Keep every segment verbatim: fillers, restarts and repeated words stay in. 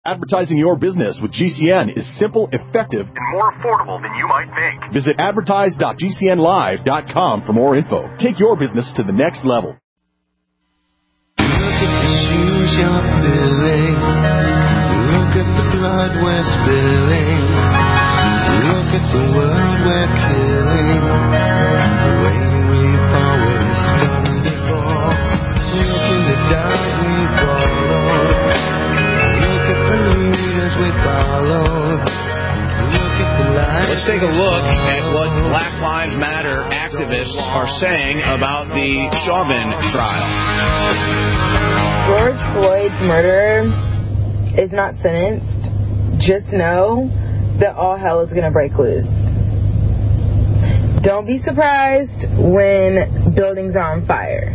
Advertising your business with G C N is simple, effective, and more affordable than you might think. Visit advertise dot g c n live dot com for more info. Take your business to the next level. Look at the shoes you're filling. Look at the blood we're spilling. Look at the world we're killing. The way we've always done before. Look in the dark we followed. Look at the leaders we followed. Look at the lives. Let's take a look at what Black Lives Matter activists are saying about the Chauvin trial. George Floyd's murderer is not sentenced. Just know that all hell is going to break loose. Don't be surprised when buildings are on fire.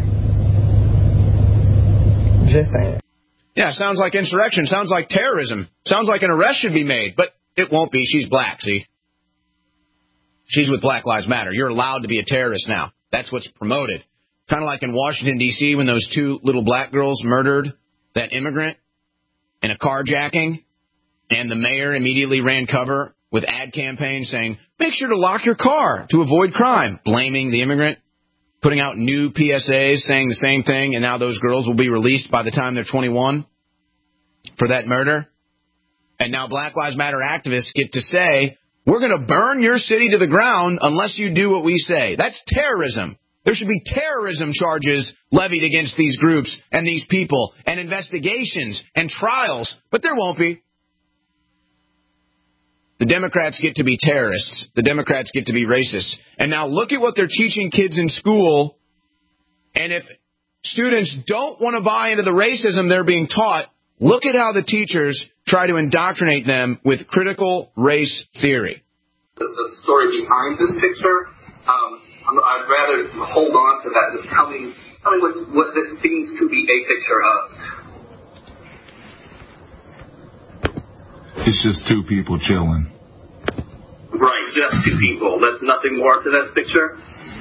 Just saying. Yeah, sounds like insurrection. Sounds like terrorism. Sounds like an arrest should be made, but it won't be. She's black, see? She's with Black Lives Matter. You're allowed to be a terrorist now. That's what's promoted. Kind of like in Washington, D C, when those two little black girls murdered that immigrant in a carjacking, and the mayor immediately ran cover with ad campaigns saying, make sure to lock your car to avoid crime, blaming the immigrant, putting out new P S As saying the same thing, and now those girls will be released by the time they're twenty-one for that murder. And now Black Lives Matter activists get to say, we're going to burn your city to the ground unless you do what we say. That's terrorism. There should be terrorism charges levied against these groups and these people and investigations and trials, but there won't be. The Democrats get to be terrorists. The Democrats get to be racists. And now look at what they're teaching kids in school. And if students don't want to buy into the racism they're being taught, look at how the teachers try to indoctrinate them with critical race theory. The, the story behind this picture, um, I'd rather hold on to that. Just tell me, tell me what, what this seems to be a picture of. It's just two people chilling. Right, just two people. There's nothing more to this picture?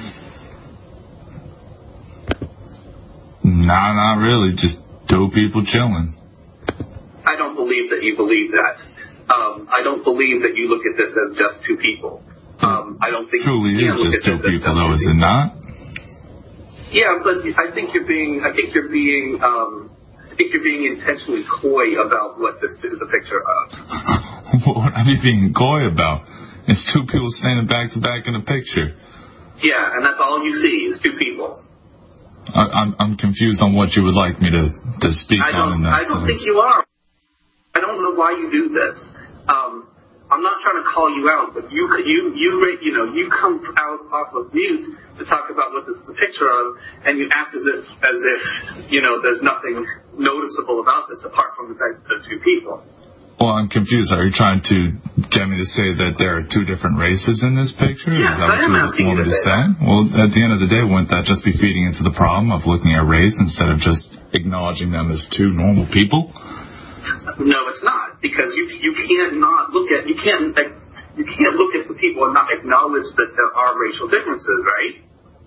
Nah, not really. Just two people chilling. I don't believe that you believe that. Um, I don't believe that you look at this as just two people. Um, I don't think truly you is just two people, though, is it not? Yeah, but I think you're being. I think you're being. Um, I think you're being intentionally coy about what this is a picture of. What are you being coy about? It's two people standing back to back in a picture. Yeah, and that's all you see is two people. I, I'm I'm confused on what you would like me to to speak I on in that I don't sense. think you are. I don't know why you do this. Um, I'm not trying to call you out, but you you you you know you come out off of mute to talk about what this is a picture of, and you act as if as if you know there's nothing noticeable about this apart from the fact that they're two people. Well, I'm confused. Are you trying to get me to say that there are two different races in this picture? Yes, is that what I am you asking want you me to to say say? that. Well, at the end of the day, wouldn't that just be feeding into the problem of looking at race instead of just acknowledging them as two normal people? No, it's not, because you you can't not look at you can't like, you can't look at the people and not acknowledge that there are racial differences, right?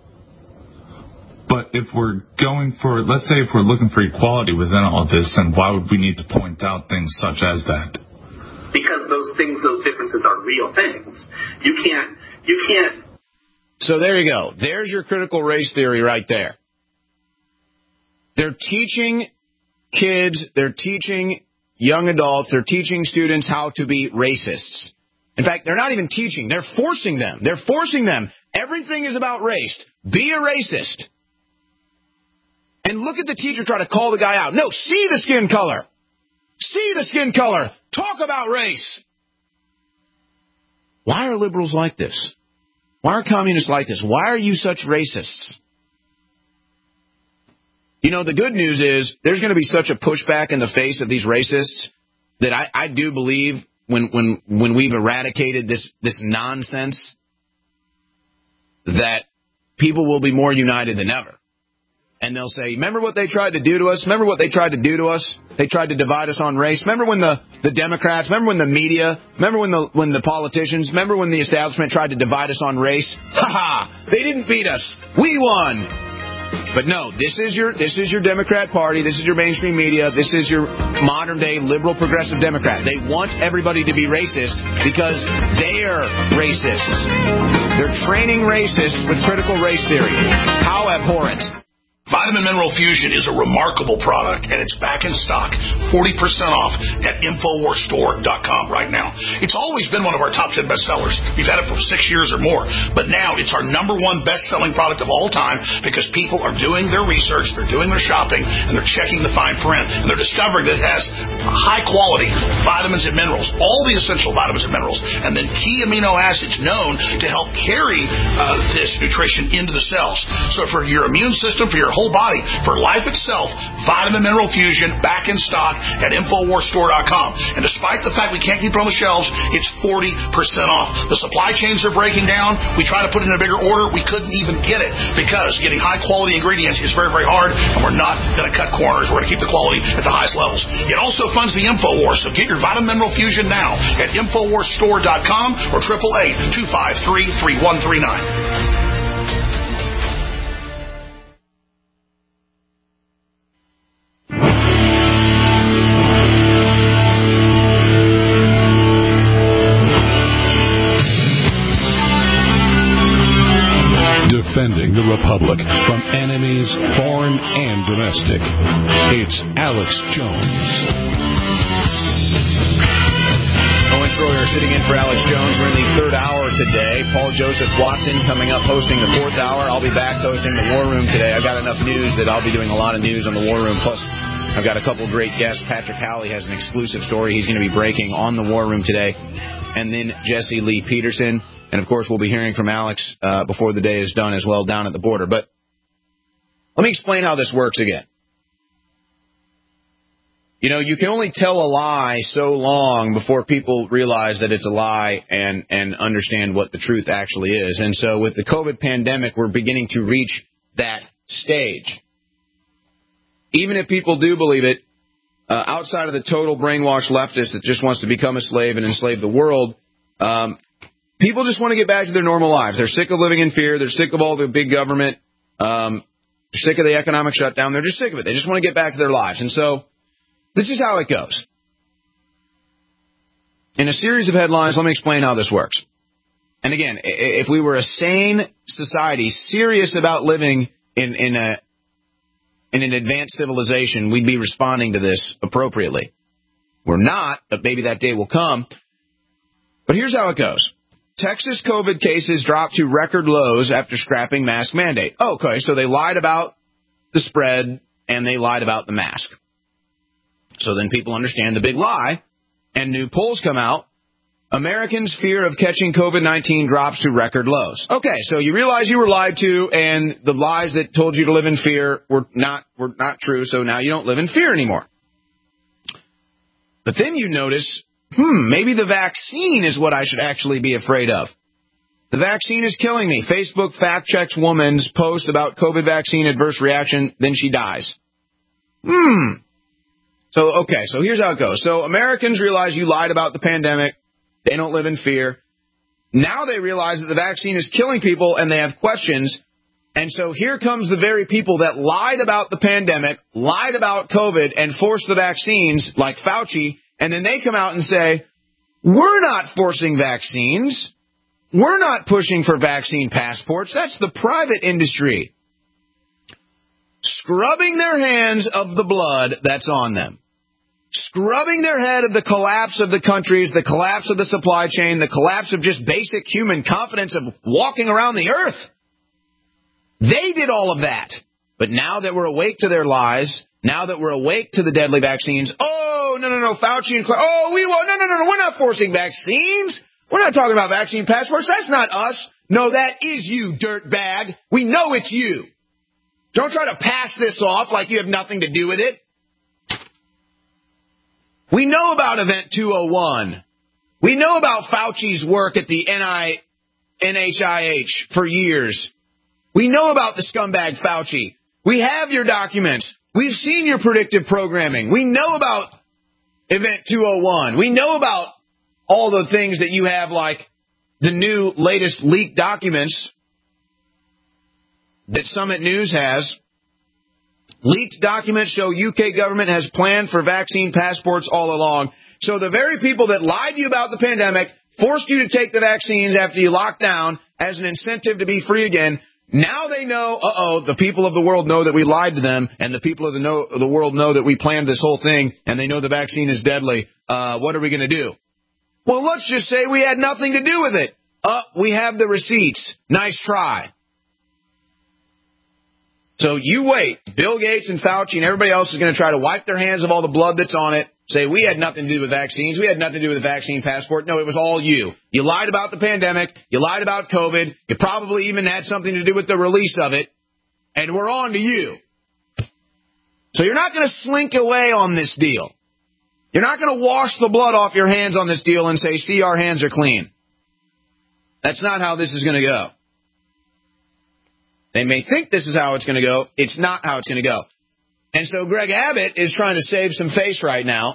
But if we're going for, let's say, if we're looking for equality within all of this, then why would we need to point out things such as that? Because those things, those differences are real things. You can't you can't. So there you go. There's your critical race theory right there. They're teaching kids, they're teaching young adults, they're teaching students how to be racists. In fact, they're not even teaching, they're forcing them. They're forcing them. Everything is about race. Be a racist. And look at the teacher try to call the guy out. No, see the skin color. See the skin color. Talk about race. Why are liberals like this? Why are communists like this? Why are you such racists? You know, the good news is there's going to be such a pushback in the face of these racists that I, I do believe when when when we've eradicated this this nonsense that people will be more united than ever. And they'll say, remember what they tried to do to us? Remember what they tried to do to us? They tried to divide us on race. Remember when the, the Democrats, remember when the media, remember when the when the politicians, remember when the establishment tried to divide us on race? Ha ha! They didn't beat us. We won. But no, this is your this is your Democrat Party. This is your mainstream media. This is your modern-day liberal progressive Democrat. They want everybody to be racist because they're racists. They're training racists with critical race theory. How abhorrent. Vitamin Mineral Fusion is a remarkable product, and it's back in stock, forty percent off at Infowars Store dot com right now. It's always been one of our top ten bestsellers. We've had it for six years or more, but now it's our number one best-selling product of all time because people are doing their research, they're doing their shopping, and they're checking the fine print, and they're discovering that it has high-quality vitamins and minerals, all the essential vitamins and minerals, and then key amino acids known to help carry uh, this nutrition into the cells. So for your immune system, for your whole body, for life itself, Vitamin Mineral Fusion back in stock at Infowars Store dot com. And despite the fact we can't keep it on the shelves, it's forty percent off. The supply chains are breaking down. We try to put it in a bigger order. We couldn't even get it because getting high quality ingredients is very, very hard, and we're not going to cut corners. We're going to keep the quality at the highest levels. It also funds the Infowars, so get your Vitamin Mineral Fusion now at Infowars Store dot com or eight eight eight, two five three, three one three nine. Defending the Republic from enemies, foreign and domestic. It's Alex Jones. Owen Schroyer sitting in for Alex Jones. We're in the third hour today. Paul Joseph Watson coming up hosting the fourth hour. I'll be back hosting the War Room today. I've got enough news that I'll be doing a lot of news on the War Room. Plus, I've got a couple of great guests. Patrick Howley has an exclusive story he's going to be breaking on the War Room today. And then Jesse Lee Peterson. And, of course, we'll be hearing from Alex uh, before the day is done as well down at the border. But let me explain how this works again. You know, you can only tell a lie so long before people realize that it's a lie and, and understand what the truth actually is. And so with the COVID pandemic, we're beginning to reach that stage. Even if people do believe it, uh, outside of the total brainwashed leftist that just wants to become a slave and enslave the world, um, people just want to get back to their normal lives. They're sick of living in fear. They're sick of all the big government. Um, they're sick of the economic shutdown. They're just sick of it. They just want to get back to their lives. And so this is how it goes. In a series of headlines, let me explain how this works. And again, if we were a sane society, serious about living in, in, a, in an advanced civilization, we'd be responding to this appropriately. We're not, but maybe that day will come. But here's how it goes. Texas COVID cases dropped to record lows after scrapping mask mandate. Oh, okay, so they lied about the spread and they lied about the mask. So then people understand the big lie, and new polls come out. Americans' fear of catching COVID nineteen drops to record lows. Okay, so you realize you were lied to, and the lies that told you to live in fear were not were not true, so now you don't live in fear anymore. But then you notice, hmm, maybe the vaccine is what I should actually be afraid of. The vaccine is killing me. Facebook fact-checks woman's post about COVID vaccine adverse reaction, then she dies. Hmm. So, okay, so here's how it goes. So Americans realize you lied about the pandemic. They don't live in fear. Now they realize that the vaccine is killing people and they have questions. And so here comes the very people that lied about the pandemic, lied about COVID, and forced the vaccines, like Fauci. And then they come out and say, we're not forcing vaccines. We're not pushing for vaccine passports. That's the private industry. Scrubbing their hands of the blood that's on them. Scrubbing their head of the collapse of the countries, the collapse of the supply chain, the collapse of just basic human confidence of walking around the earth. They did all of that. But now that we're awake to their lies, now that we're awake to the deadly vaccines, oh, no, no, no, Fauci and Clark, oh, we won't, no, no, no, no, we're not forcing vaccines. We're not talking about vaccine passports. That's not us. No, that is you, dirtbag. We know it's you. Don't try to pass this off like you have nothing to do with it. We know about Event two oh one. We know about Fauci's work at the N H I H for years. We know about the scumbag Fauci. We have your documents. We've seen your predictive programming. We know about Event two oh one. We know about all the things that you have, like the new latest leaked documents that Summit News has Leaked documents show U K government has planned for vaccine passports all along. So the very people that lied to you about the pandemic, forced you to take the vaccines after you locked down as an incentive to be free again, now they know, uh-oh, the people of the world know that we lied to them, and the people of the, know, the world know that we planned this whole thing, and they know the vaccine is deadly. Uh, what are we going to do? Well, let's just say we had nothing to do with it. Uh, we have the receipts. Nice try. So you wait. Bill Gates and Fauci and everybody else is going to try to wipe their hands of all the blood that's on it, say we had nothing to do with vaccines, we had nothing to do with the vaccine passport. No, it was all you. You lied about the pandemic, you lied about COVID, you probably even had something to do with the release of it, and we're on to you. So you're not going to slink away on this deal. You're not going to wash the blood off your hands on this deal and say, see, our hands are clean. That's not how this is going to go. They may think this is how it's going to go. It's not how it's going to go. And so Greg Abbott is trying to save some face right now.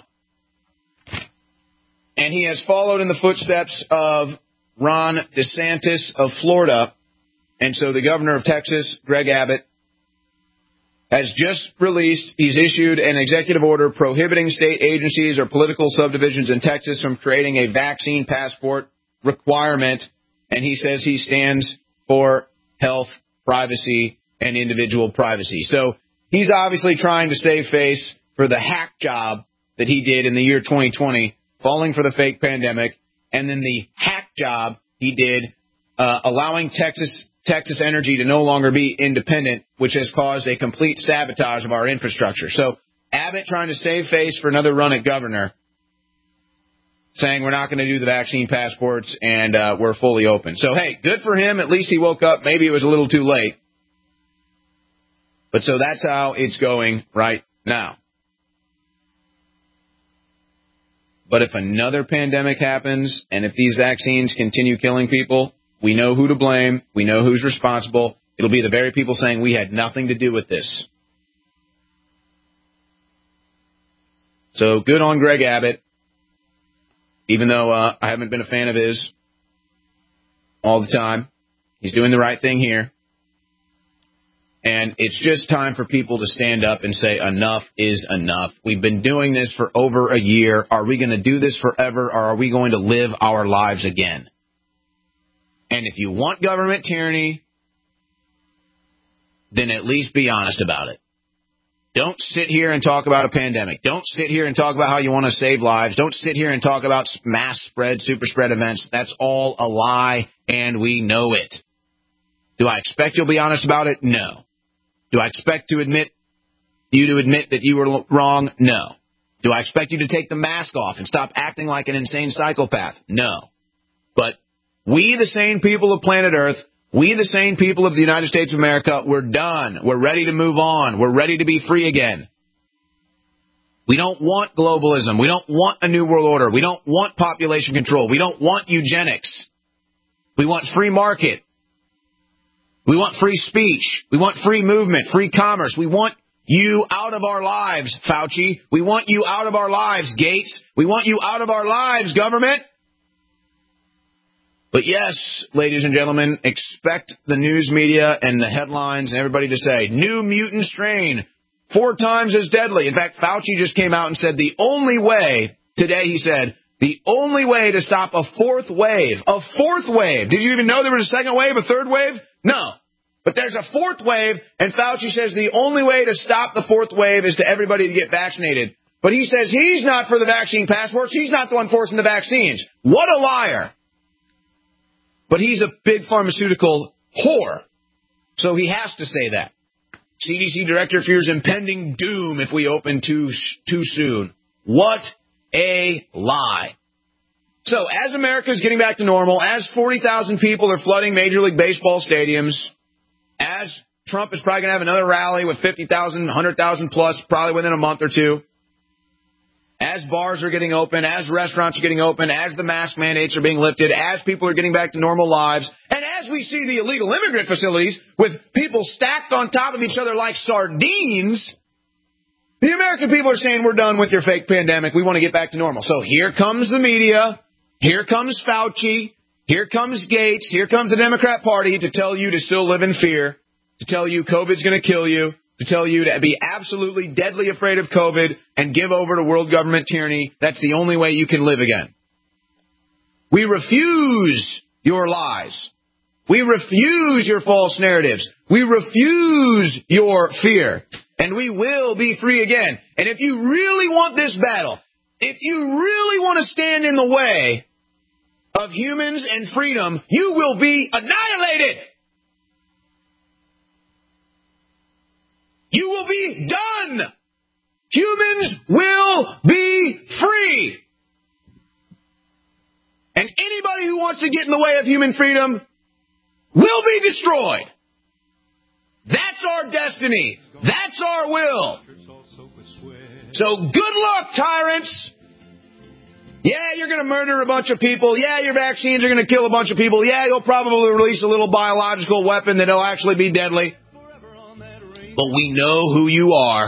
And he has followed in the footsteps of Ron DeSantis of Florida. And so the governor of Texas, Greg Abbott, has just released, he's issued an executive order prohibiting state agencies or political subdivisions in Texas from creating a vaccine passport requirement. And he says he stands for health, privacy, and individual privacy. So he's obviously trying to save face for the hack job that he did in the year twenty twenty, falling for the fake pandemic, and then the hack job he did uh, allowing Texas Texas Energy to no longer be independent, which has caused a complete sabotage of our infrastructure. So Abbott trying to save face for another run at governor, saying we're not going to do the vaccine passports and uh, we're fully open. So, hey, good for him. At least he woke up. Maybe it was a little too late. But so that's how it's going right now. But if another pandemic happens and if these vaccines continue killing people, we know who to blame. We know who's responsible. It'll be the very people saying we had nothing to do with this. So good on Greg Abbott, even though uh, I haven't been a fan of his all the time. He's doing the right thing here. And it's just time for people to stand up and say enough is enough. We've been doing this for over a year. Are we going to do this forever, or are we going to live our lives again? And if you want government tyranny, then at least be honest about it. Don't sit here and talk about a pandemic. Don't sit here and talk about how you want to save lives. Don't sit here and talk about mass spread, super spread events. That's all a lie, and we know it. Do I expect you'll be honest about it? No. Do I expect to admit you to admit that you were wrong? No. Do I expect you to take the mask off and stop acting like an insane psychopath? No. But we, the sane people of planet Earth, we, the sane people of the United States of America, we're done. We're ready to move on. We're ready to be free again. We don't want globalism. We don't want a new world order. We don't want population control. We don't want eugenics. We want free market. We want free speech. We want free movement, free commerce. We want you out of our lives, Fauci. We want you out of our lives, Gates. We want you out of our lives, government. But yes, ladies and gentlemen, expect the news media and the headlines and everybody to say, new mutant strain, four times as deadly. In fact, Fauci just came out and said the only way, today he said, the only way to stop a fourth wave, a fourth wave. Did you even know there was a second wave, a third wave? No. But there's a fourth wave, and Fauci says the only way to stop the fourth wave is to everybody to get vaccinated. But he says he's not for the vaccine passports. He's not the one forcing the vaccines. What a liar. But he's a big pharmaceutical whore, so he has to say that. C D C director fears impending doom if we open too too soon. What a lie. So as America is getting back to normal, as forty thousand people are flooding Major League Baseball stadiums, as Trump is probably going to have another rally with fifty thousand, one hundred thousand plus probably within a month or two, as bars are getting open, as restaurants are getting open, as the mask mandates are being lifted, as people are getting back to normal lives, and as we see the illegal immigrant facilities with people stacked on top of each other like sardines, the American people are saying we're done with your fake pandemic. We want to get back to normal. So here comes the media. Here comes Fauci. Here comes Gates. Here comes the Democrat Party to tell you to still live in fear, to tell you COVID's going to kill you, to tell you to be absolutely deadly afraid of COVID and give over to world government tyranny. That's the only way you can live again. We refuse your lies. We refuse your false narratives. We refuse your fear. And we will be free again. And if you really want this battle, if you really want to stand in the way of humans and freedom, you will be annihilated. You will be done. Humans will be free. And anybody who wants to get in the way of human freedom will be destroyed. That's our destiny. That's our will. So good luck, tyrants. Yeah, you're going to murder a bunch of people. Yeah, your vaccines are going to kill a bunch of people. Yeah, you'll probably release a little biological weapon that'll actually be deadly. But we know who you are.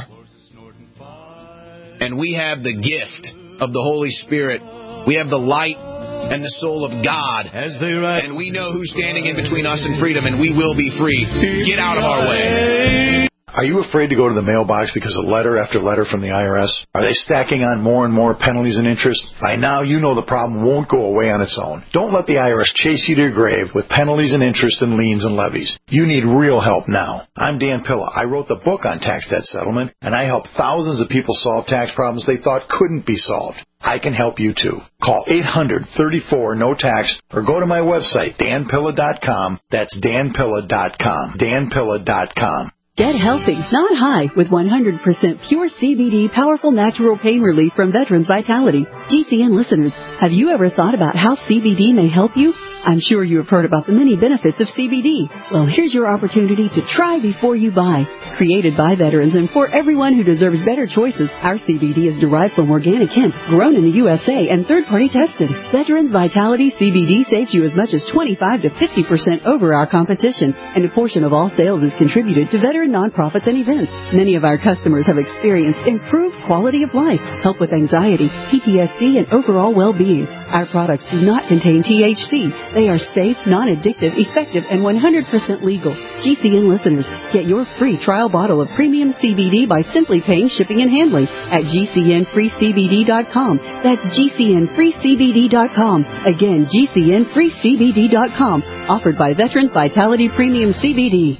And we have the gift of the Holy Spirit. We have the light and the soul of God. And we know who's standing in between us and freedom, and we will be free. Get out of our way. Are you afraid to go to the mailbox because of letter after letter from the I R S? Are they stacking on more and more penalties and interest? By now, you know the problem won't go away on its own. Don't let the I R S chase you to your grave with penalties and interest and liens and levies. You need real help now. I'm Dan Pilla. I wrote the book on tax debt settlement, and I help thousands of people solve tax problems they thought couldn't be solved. I can help you too. Call eight hundred, thirty-four, no tax or go to my website, dan pilla dot com. That's dan pilla dot com. dan pilla dot com. Get healthy, not high, with one hundred percent pure C B D powerful natural pain relief from Veterans Vitality. G C N listeners, have you ever thought about how C B D may help you? I'm sure you have heard about the many benefits of C B D. Well, here's your opportunity to try before you buy. Created by veterans and for everyone who deserves better choices, our C B D is derived from organic hemp, grown in the U S A and third-party tested. Veterans Vitality C B D saves you as much as twenty-five to fifty percent over our competition, and a portion of all sales is contributed to veteran nonprofits and events. Many of our customers have experienced improved quality of life, help with anxiety, P T S D, and overall well-being. Our products do not contain T H C. They are safe, non-addictive, effective, and one hundred percent legal. G C N listeners, get your free trial bottle of premium C B D by simply paying shipping and handling at G C N free C B D dot com. That's G C N free C B D dot com. Again, G C N free C B D dot com. Offered by Veterans Vitality Premium C B D.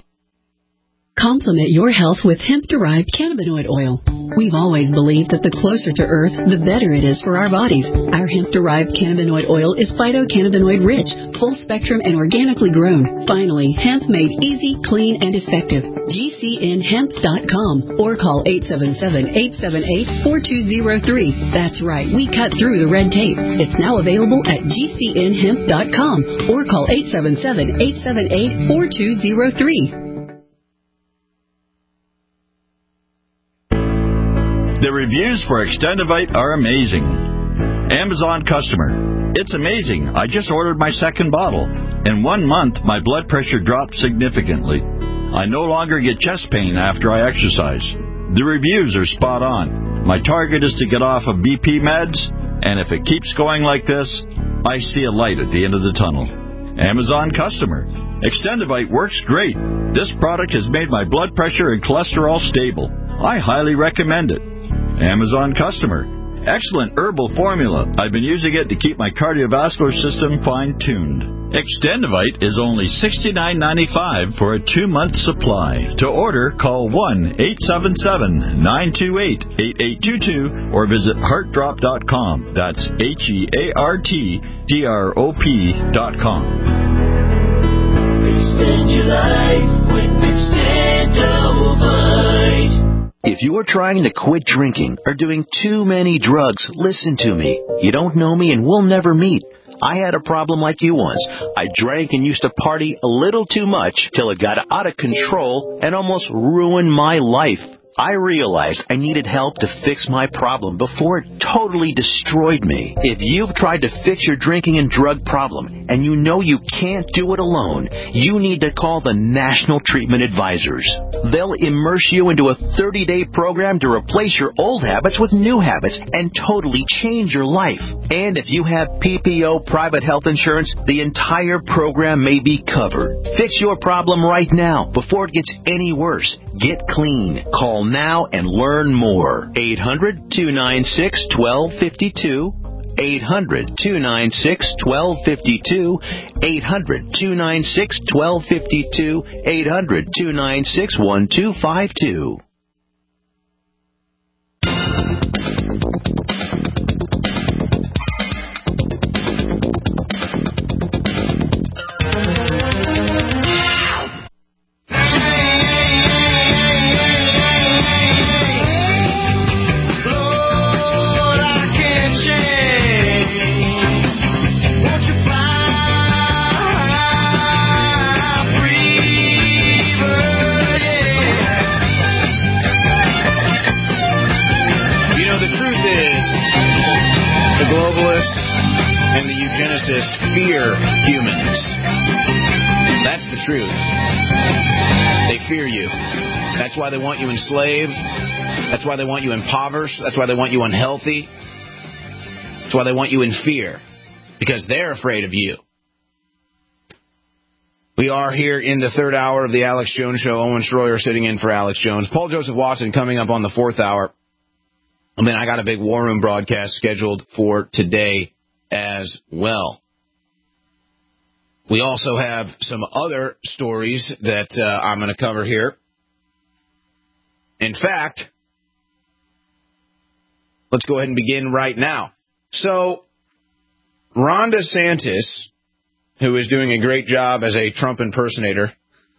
Complement your health with hemp-derived cannabinoid oil. We've always believed that the closer to Earth, the better it is for our bodies. Our hemp-derived cannabinoid oil is phytocannabinoid-rich, full-spectrum, and organically grown. Finally, hemp made easy, clean, and effective. G C N hemp dot com or call eight seven seven, eight seven eight, four two zero three. That's right, we cut through the red tape. It's now available at G C N hemp dot com or call eight seven seven, eight seven eight, four two zero three. The reviews for Extendivite are amazing. Amazon customer. It's amazing. I just ordered my second bottle. In one month, my blood pressure dropped significantly. I no longer get chest pain after I exercise. The reviews are spot on. My target is to get off of B P meds, and if it keeps going like this, I see a light at the end of the tunnel. Amazon customer. Extendivite works great. This product has made my blood pressure and cholesterol stable. I highly recommend it. Amazon customer. Excellent herbal formula. I've been using it to keep my cardiovascular system fine-tuned. Extendivite is only sixty-nine ninety-five for a two-month supply. To order, call one eight seven seven, nine two eight, eight eight two two or visit heart drop dot com. That's H E A R T D R O P dot com. Extend your life with Extendivite. If you are trying to quit drinking or doing too many drugs, listen to me. You don't know me and we'll never meet. I had a problem like you once. I drank and used to party a little too much till it got out of control and almost ruined my life. I realized I needed help to fix my problem before it totally destroyed me. If you've tried to fix your drinking and drug problem and you know you can't do it alone, you need to call the National Treatment Advisors. They'll immerse you into a thirty-day program to replace your old habits with new habits and totally change your life. And if you have P P O private health insurance, the entire program may be covered. Fix your problem right now before it gets any worse. Get clean. Call now and learn more. eight hundred, two nine six, one two five two. eight hundred, two nine six, one two five two. eight hundred, two nine six, one two five two. eight hundred, two nine six, one two five two. And the eugenicists fear humans. That's the truth. They fear you. That's why they want you enslaved. That's why they want you impoverished. That's why they want you unhealthy. That's why they want you in fear. Because they're afraid of you. We are here in the third hour of the Alex Jones Show. Owen Schroyer sitting in for Alex Jones. Paul Joseph Watson coming up on the fourth hour. And then I got a big War Room broadcast scheduled for today as well. We also have some other stories that uh, I'm going to cover here. In fact, let's go ahead and begin right now. So, Ron DeSantis, who is doing a great job as a Trump impersonator,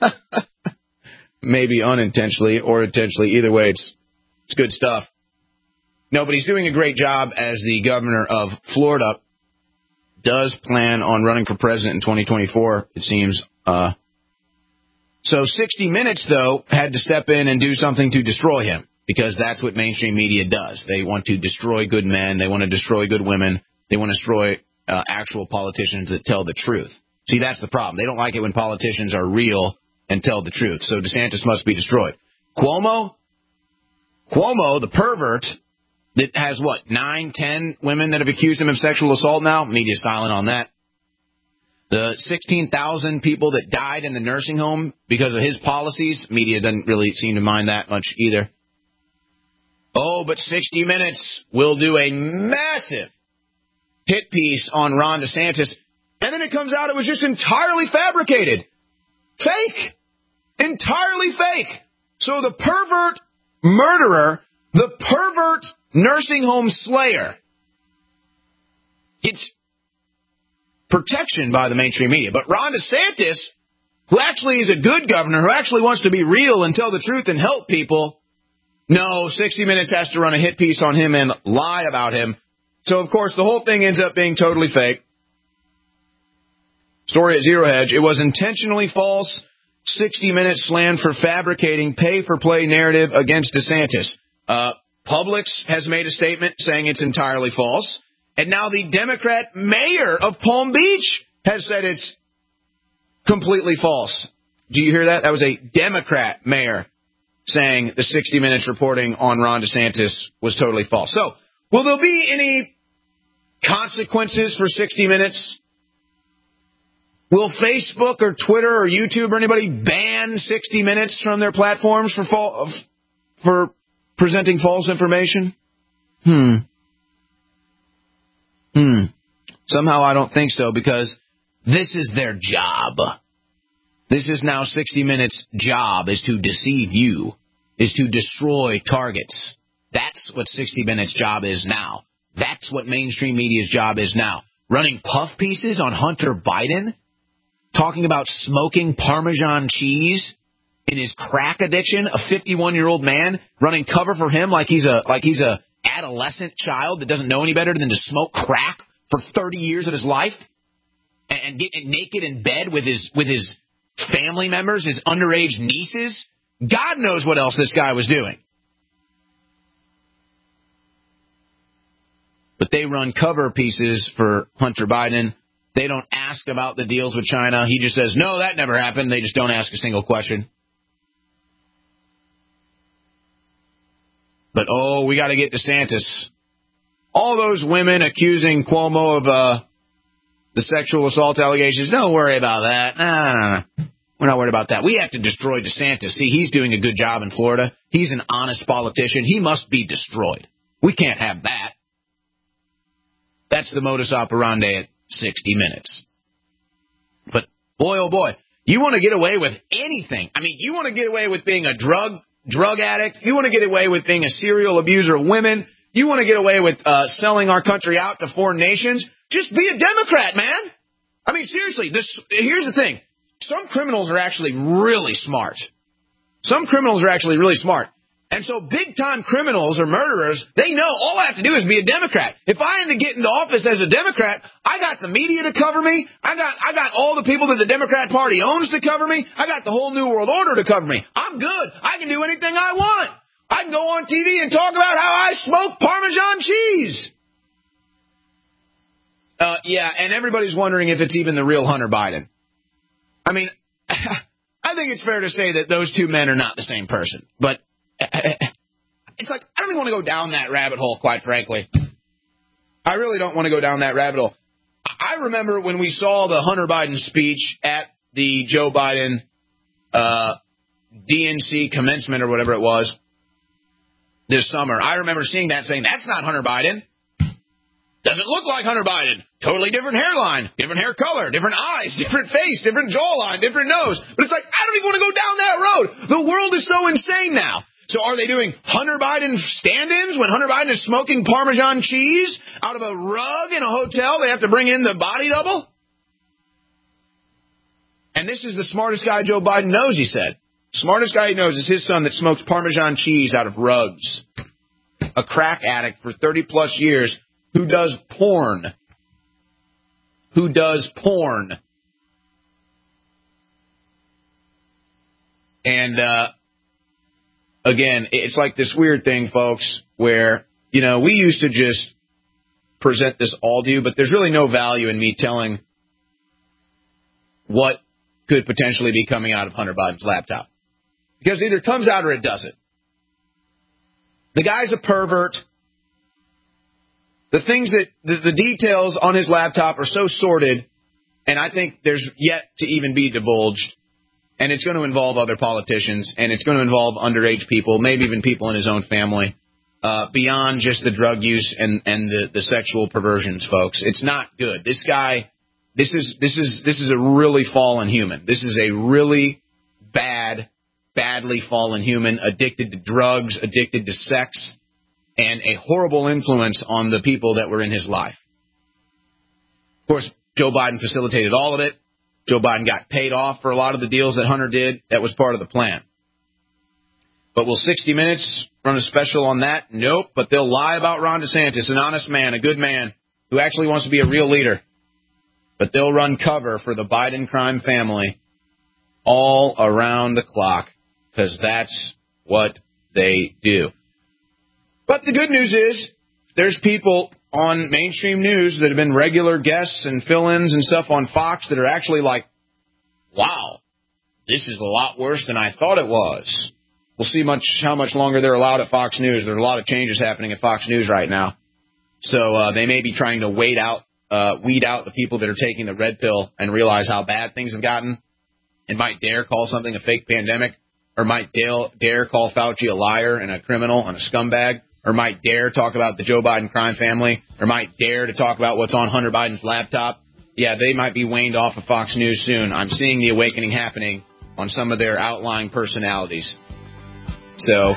maybe unintentionally or intentionally, either way, it's it's good stuff. No, but he's doing a great job as the governor of Florida. Does plan on running for president in twenty twenty-four, it seems. Uh, so sixty minutes, though, had to step in and do something to destroy him, because that's what mainstream media does. They want to destroy good men. They want to destroy good women. They want to destroy uh, actual politicians that tell the truth. See, that's the problem. They don't like it when politicians are real and tell the truth. So DeSantis must be destroyed. Cuomo, Cuomo, the pervert, that has, what, nine, ten women that have accused him of sexual assault now? Media's silent on that. The sixteen thousand people that died in the nursing home because of his policies, media doesn't really seem to mind that much either. Oh, but sixty minutes will do a massive hit piece on Ron DeSantis. And then it comes out it was just entirely fabricated. Fake. Entirely fake. So the pervert murderer, the pervert nursing home slayer, gets protection by the mainstream media. But Ron DeSantis, who actually is a good governor, who actually wants to be real and tell the truth and help people, no, sixty minutes has to run a hit piece on him and lie about him. So, of course, the whole thing ends up being totally fake. Story at Zero Hedge. It was intentionally false. sixty minutes slammed for fabricating pay-for-play narrative against DeSantis. Uh, Publix has made a statement saying it's entirely false. And now the Democrat mayor of Palm Beach has said it's completely false. Do you hear that? That was a Democrat mayor saying the sixty minutes reporting on Ron DeSantis was totally false. So, will there be any consequences for sixty minutes? Will Facebook or Twitter or YouTube or anybody ban sixty minutes from their platforms for fa- for presenting false information? Hmm. Hmm. Somehow I don't think so, because this is their job. This is now sixty minutes' job, is to deceive you, is to destroy targets. That's what sixty minutes' job is now. That's what mainstream media's job is now. Running puff pieces on Hunter Biden, talking about smoking Parmesan cheese in his crack addiction, a fifty-one-year-old man running cover for him like he's a like he's a adolescent child that doesn't know any better than to smoke crack for thirty years of his life and, and get naked in bed with his with his family members, his underage nieces. God knows what else this guy was doing. But they run cover pieces for Hunter Biden. They don't ask about the deals with China. He just says, no, that never happened. They just don't ask a single question. But, oh, we got to get DeSantis. All those women accusing Cuomo of uh, the sexual assault allegations, don't worry about that. Nah, nah, nah. We're not worried about that. We have to destroy DeSantis. See, he's doing a good job in Florida. He's an honest politician. He must be destroyed. We can't have that. That's the modus operandi at sixty minutes. But, boy, oh, boy, you want to get away with anything. I mean, you want to get away with being a drug drug addict. You want to get away with being a serial abuser of women. You want to get away with uh, selling our country out to foreign nations. Just be a Democrat, man. I mean, seriously, this. Here's the thing. Some criminals are actually really smart. Some criminals are actually really smart. And so big-time criminals or murderers, they know all I have to do is be a Democrat. If I had to get into office as a Democrat, I got the media to cover me. I got I got all the people that the Democrat Party owns to cover me. I got the whole New World Order to cover me. I'm good. I can do anything I want. I can go on T V and talk about how I smoke Parmesan cheese. Uh, yeah, and everybody's wondering if it's even the real Hunter Biden. I mean, I think it's fair to say that those two men are not the same person. But it's like, I don't even want to go down that rabbit hole, quite frankly. I really don't want to go down that rabbit hole. I remember when we saw the Hunter Biden speech at the Joe Biden uh, D N C commencement or whatever it was this summer. I remember seeing that saying, that's not Hunter Biden. Doesn't look like Hunter Biden. Totally different hairline, different hair color, different eyes, different face, different jawline, different nose. But it's like, I don't even want to go down that road. The world is so insane now. So are they doing Hunter Biden stand-ins when Hunter Biden is smoking Parmesan cheese out of a rug in a hotel? They have to bring in the body double? And this is the smartest guy Joe Biden knows, he said. Smartest guy he knows is his son that smokes Parmesan cheese out of rugs. A crack addict for thirty plus years who does porn. Who does porn. And, uh, again, it's like this weird thing, folks, where, you know, we used to just present this all to you, but there's really no value in me telling what could potentially be coming out of Hunter Biden's laptop. Because either it comes out or it doesn't. The guy's a pervert. The things that, the, the details on his laptop are so sordid, and I think there's yet to even be divulged. And it's going to involve other politicians, and it's going to involve underage people, maybe even people in his own family, uh, beyond just the drug use and, and the, the sexual perversions, folks. It's not good. This guy, this is this is this is a really fallen human. This is a really bad, badly fallen human, addicted to drugs, addicted to sex, and a horrible influence on the people that were in his life. Of course, Joe Biden facilitated all of it. Joe Biden got paid off for a lot of the deals that Hunter did. That was part of the plan. But will sixty minutes run a special on that? Nope. But they'll lie about Ron DeSantis, an honest man, a good man, who actually wants to be a real leader. But they'll run cover for the Biden crime family all around the clock, because that's what they do. But the good news is there's people on mainstream news that have been regular guests and fill-ins and stuff on Fox that are actually like, wow, this is a lot worse than I thought it was. We'll see much how much longer they're allowed at Fox News. There's a lot of changes happening at Fox News right now. So uh, they may be trying to wait out, uh, weed out the people that are taking the red pill and realize how bad things have gotten and might dare call something a fake pandemic, or might dare, dare call Fauci a liar and a criminal and a scumbag, or might dare talk about the Joe Biden crime family, or might dare to talk about what's on Hunter Biden's laptop. Yeah, they might be waned off of Fox News soon. I'm seeing the awakening happening on some of their outlying personalities. So,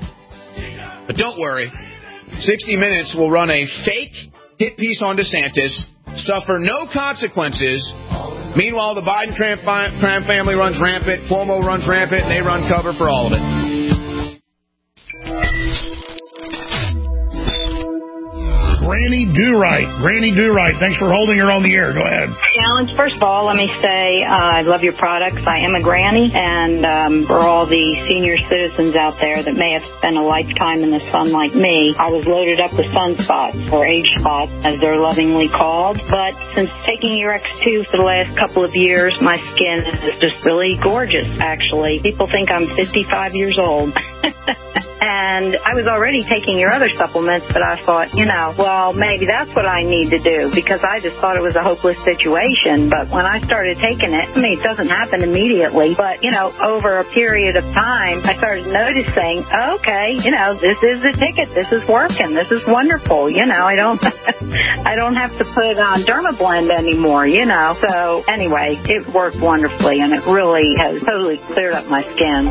but don't worry. sixty minutes will run a fake hit piece on DeSantis, suffer no consequences. Meanwhile, the Biden crime family runs rampant, Cuomo runs rampant, and they run cover for all of it. Granny Do Right. Granny Do Right, thanks for holding her on the air. Go ahead. Alan, first of all, let me say uh, I love your products. I am a granny, and um, for all the senior citizens out there that may have spent a lifetime in the sun like me, I was loaded up with sunspots, or age spots, as they're lovingly called. But since taking your X two for the last couple of years, my skin is just really gorgeous, actually. People think I'm fifty-five years old. And I was already taking your other supplements, but I thought, you know, well, maybe that's what I need to do, because I just thought it was a hopeless situation. But when I started taking it, I mean, it doesn't happen immediately, but, you know, over a period of time, I started noticing, okay, you know, this is the ticket. This is working. This is wonderful. You know, I don't, I don't have to put on Dermablend anymore, you know. So anyway, it worked wonderfully, and it really has totally cleared up my skin.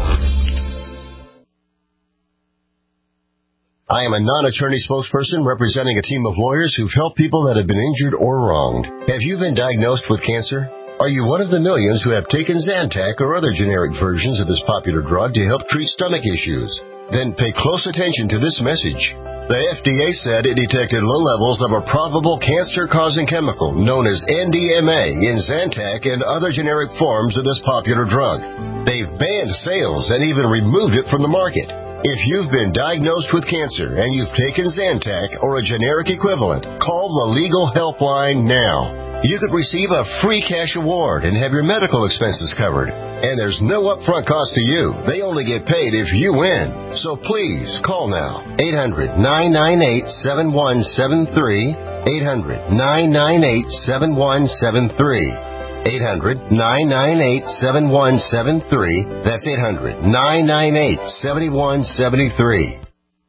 I am a non-attorney spokesperson representing a team of lawyers who've helped people that have been injured or wronged. Have you been diagnosed with cancer? Are you one of the millions who have taken Zantac or other generic versions of this popular drug to help treat stomach issues? Then pay close attention to this message. The F D A said it detected low levels of a probable cancer-causing chemical known as N D M A in Zantac and other generic forms of this popular drug. They've banned sales and even removed it from the market. If you've been diagnosed with cancer and you've taken Zantac or a generic equivalent, call the Legal Helpline now. You could receive a free cash award and have your medical expenses covered. And there's no upfront cost to you. They only get paid if you win. So please, call now. eight hundred, nine nine eight, seven one seven three. eight hundred, nine nine eight, seven one seven three. eight hundred, nine nine eight, seven one seven three. That's eight hundred, nine nine eight, seven one seven three.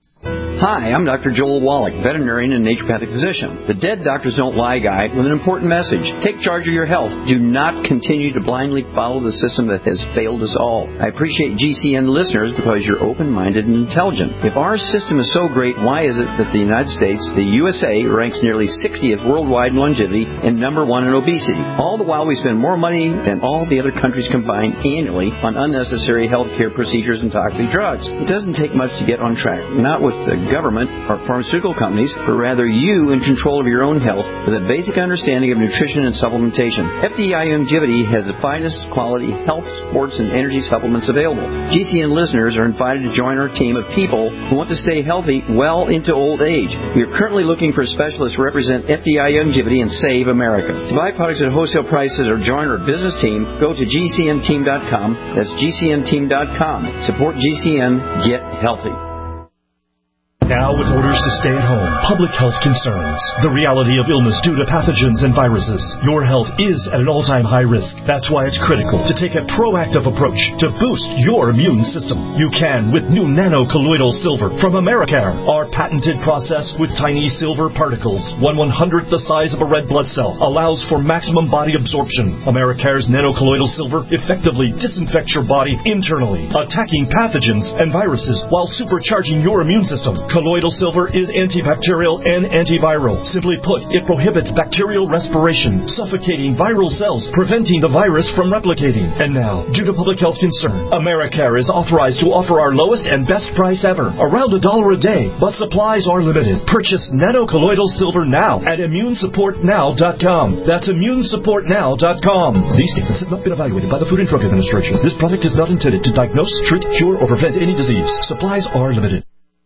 Hi, I'm Doctor Joel Wallach, veterinarian and naturopathic physician. The Dead Doctors Don't Lie guy with an important message. Take charge of your health. Do not continue to blindly follow the system that has failed us all. I appreciate G C N listeners because you're open-minded and intelligent. If our system is so great, why is it that the United States, the U S A, ranks nearly sixtieth worldwide in longevity and number one in obesity? All the while we spend more money than all the other countries combined annually on unnecessary health care procedures and toxic drugs. It doesn't take much to get on track. Not with the government or pharmaceutical companies, but rather you in control of your own health with a basic understanding of nutrition and supplementation. F D I Longevity has the finest quality health, sports, and energy supplements available. G C N listeners are invited to join our team of people who want to stay healthy well into old age. We are currently looking for specialists to represent F D I Longevity and Save America. To buy products at wholesale prices or join our business team, go to G C N team dot com. That's G C N team dot com. Support G C N. Get healthy. Now with orders to stay at home, public health concerns, the reality of illness due to pathogens and viruses, your health is at an all-time high risk. That's why it's critical to take a proactive approach to boost your immune system. You can with new nano-colloidal silver from Americare. Our patented process with tiny silver particles, one one-hundredth the size of a red blood cell, allows for maximum body absorption. Americare's nano-colloidal silver effectively disinfects your body internally, attacking pathogens and viruses while supercharging your immune system. Colloidal silver is antibacterial and antiviral. Simply put, it prohibits bacterial respiration, suffocating viral cells, preventing the virus from replicating. And now, due to public health concern, Americare is authorized to offer our lowest and best price ever, around a dollar a day, but supplies are limited. Purchase nano-colloidal silver now at immune support now dot com. That's immune support now dot com. These statements have not been evaluated by the Food and Drug Administration. This product is not intended to diagnose, treat, cure, or prevent any disease. Supplies are limited.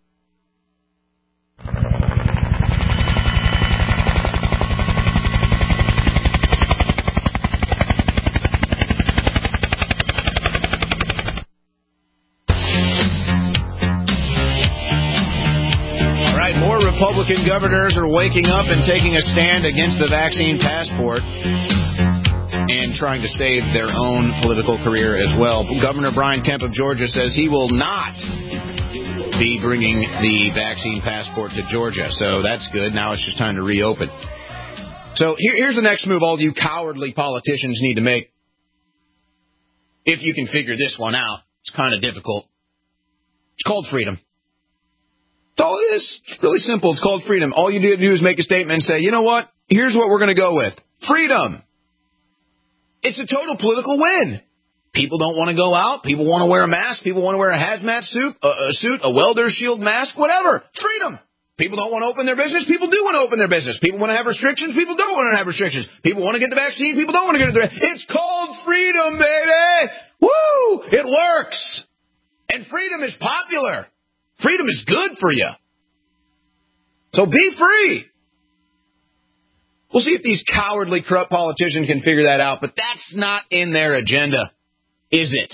Republican governors are waking up and taking a stand against the vaccine passport and trying to save their own political career as well. Governor Brian Kemp of Georgia says he will not be bringing the vaccine passport to Georgia. So that's good. Now it's just time to reopen. So here, here's the next move all you cowardly politicians need to make. If you can figure this one out, it's kind of difficult. It's called freedom. That's all it is. It's really simple. It's called freedom. All you need to do is make a statement and say, you know what? Here's what we're going to go with. Freedom. It's a total political win. People don't want to go out. People want to wear a mask. People want to wear a hazmat suit, a, a suit, a welder's shield mask, whatever. Freedom. People don't want to open their business. People do want to open their business. People want to have restrictions. People don't want to have restrictions. People want to get the vaccine. People don't want to get the vaccine. It's called freedom, baby. Woo! It works. And freedom is popular. Freedom is good for you. So be free. We'll see if these cowardly, corrupt politicians can figure that out, but that's not in their agenda, is it?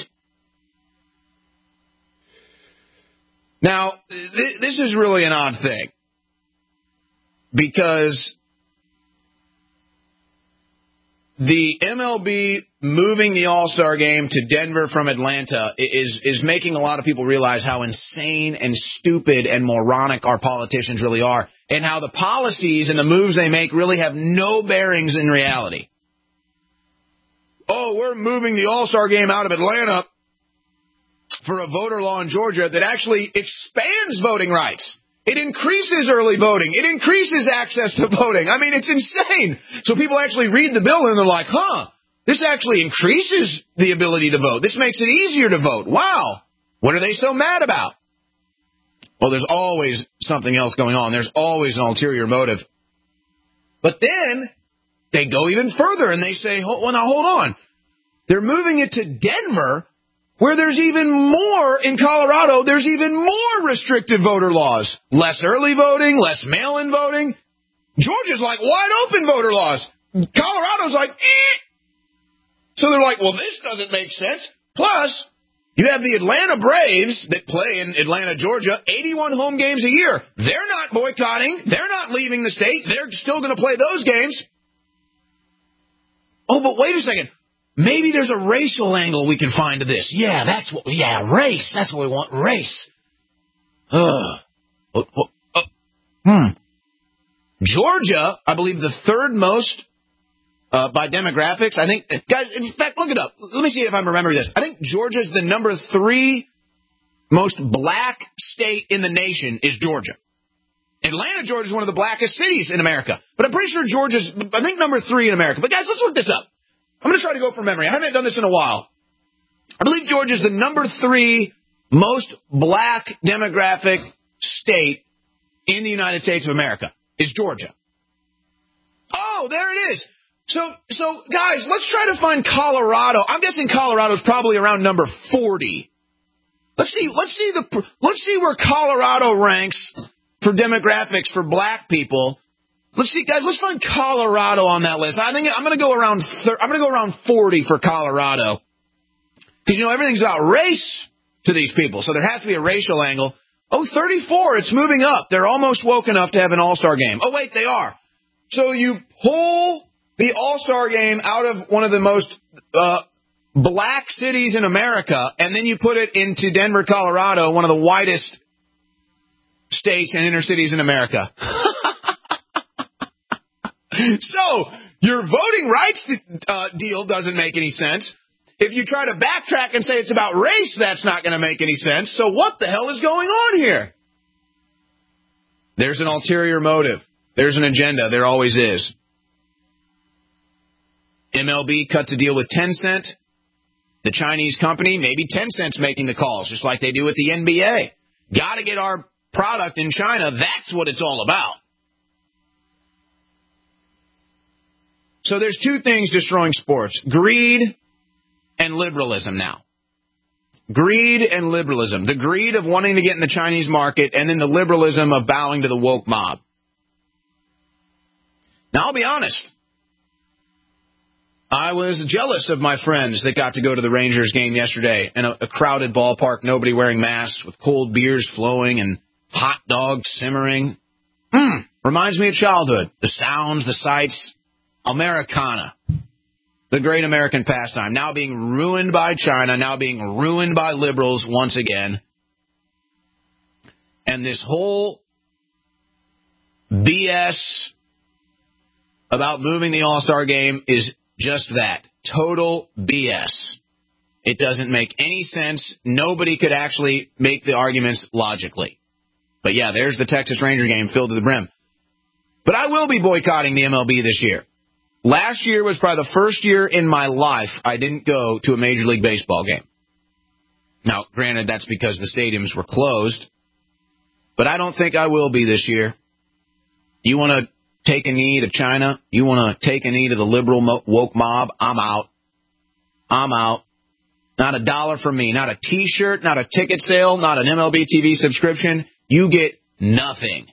Now, th- this is really an odd thing, because the M L B moving the All-Star Game to Denver from Atlanta is is making a lot of people realize how insane and stupid and moronic our politicians really are, and how the policies and the moves they make really have no bearings in reality. Oh, we're moving the All-Star Game out of Atlanta for a voter law in Georgia that actually expands voting rights. It increases early voting. It increases access to voting. I mean, it's insane. So people actually read the bill and they're like, huh, this actually increases the ability to vote. This makes it easier to vote. Wow. What are they so mad about? Well, there's always something else going on. There's always an ulterior motive. But then they go even further and they say, well, now hold on. They're moving it to Denver, where there's even more, in Colorado, there's even more restrictive voter laws. Less early voting, less mail-in voting. Georgia's like wide open voter laws. Colorado's like, eh. So they're like, well, this doesn't make sense. Plus, you have the Atlanta Braves that play in Atlanta, Georgia, eighty-one home games a year. They're not boycotting. They're not leaving the state. They're still going to play those games. Oh, but wait a second. Maybe there's a racial angle we can find to this. Yeah, that's what, yeah, race. That's what we want, race. Ugh. Oh, oh, oh. Hmm. Georgia, I believe the third most uh, by demographics. I think, guys, in fact, look it up. Let me see if I'm remembering this. I think Georgia's the number three most black state in the nation is Georgia. Atlanta, Georgia is one of the blackest cities in America. But I'm pretty sure Georgia's, I think, number three in America. But guys, let's look this up. I'm going to try to go from memory. I haven't done this in a while. I believe Georgia's the number three most black demographic state in the United States of America is Georgia. Oh, there it is. So, so guys, let's try to find Colorado. I'm guessing Colorado's probably around number forty. Let's see. Let's see the. Let's see where Colorado ranks for demographics for black people. Let's see, guys. Let's find Colorado on that list. I think I'm going to go around. Thir- I'm going to go around forty for Colorado, because you know everything's about race to these people, so there has to be a racial angle. Oh, thirty-four. It's moving up. They're almost woke enough to have an All-Star game. Oh, wait, they are. So you pull the All-Star game out of one of the most uh, black cities in America, and then you put it into Denver, Colorado, one of the whitest states and inner cities in America. So, your voting rights uh, deal doesn't make any sense. If you try to backtrack and say it's about race, that's not going to make any sense. So what the hell is going on here? There's an ulterior motive. There's an agenda. There always is. M L B cuts a deal with Tencent. The Chinese company, maybe Tencent's making the calls, just like they do with the N B A. Got to get our product in China. That's what it's all about. So there's two things destroying sports. Greed and liberalism now. Greed and liberalism. The greed of wanting to get in the Chinese market, and then the liberalism of bowing to the woke mob. Now, I'll be honest. I was jealous of my friends that got to go to the Rangers game yesterday in a, a crowded ballpark, nobody wearing masks, with cold beers flowing and hot dogs simmering. Hmm, reminds me of childhood. The sounds, the sights. Americana, the great American pastime, now being ruined by China, now being ruined by liberals once again. And this whole B S about moving the All-Star game is just that, total B S. It doesn't make any sense. Nobody could actually make the arguments logically. But yeah, there's the Texas Ranger game filled to the brim. But I will be boycotting the M L B this year. Last year was probably the first year in my life I didn't go to a Major League Baseball game. Now, granted, that's because the stadiums were closed. but I don't think I will be this year. You want to take a knee to China? You want to take a knee to the liberal mo- woke mob? I'm out. I'm out. Not a dollar from me. Not a T-shirt, not a ticket sale, not an M L B T V subscription. You get nothing.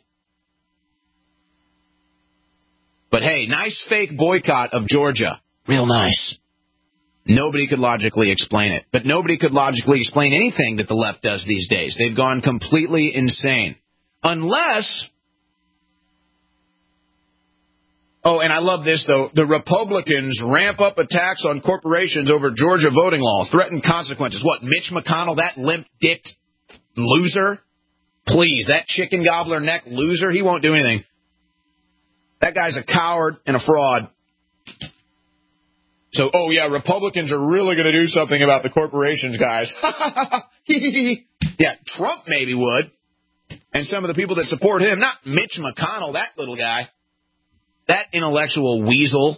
But hey, nice fake boycott of Georgia. Real nice. Nobody could logically explain it. But nobody could logically explain anything that the left does these days. They've gone completely insane. Unless... Oh, and I love this, though. The Republicans ramp up attacks on corporations over Georgia voting law, threaten consequences. What, Mitch McConnell, that limp-dicked loser? Please, that chicken gobbler neck loser, he won't do anything. That guy's a coward and a fraud. So, oh, yeah, Republicans are really going to do something about the corporations, guys. Yeah, Trump maybe would. And some of the people that support him, not Mitch McConnell, that little guy. That intellectual weasel.